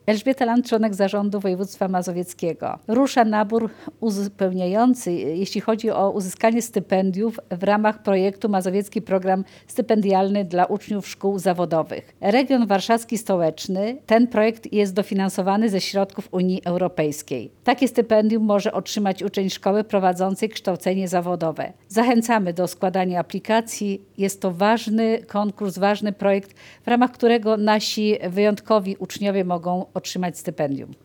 Elżbieta Land, członek zarządu województwa mazowieckiego. Rusza nabór uzupełniający, jeśli chodzi o uzyskanie stypendiów w ramach projektu Mazowiecki Program Stypendialny dla uczniów szkół zawodowych. Region warszawski stołeczny, ten projekt jest dofinansowany ze środków Unii Europejskiej. Takie stypendium może otrzymać uczeń szkoły prowadzącej kształcenie zawodowe. Zachęcamy do składania aplikacji. Jest to ważny konkurs, ważny projekt, w ramach którego nasi wyjątkowi uczniowie mogą otrzymać stypendium.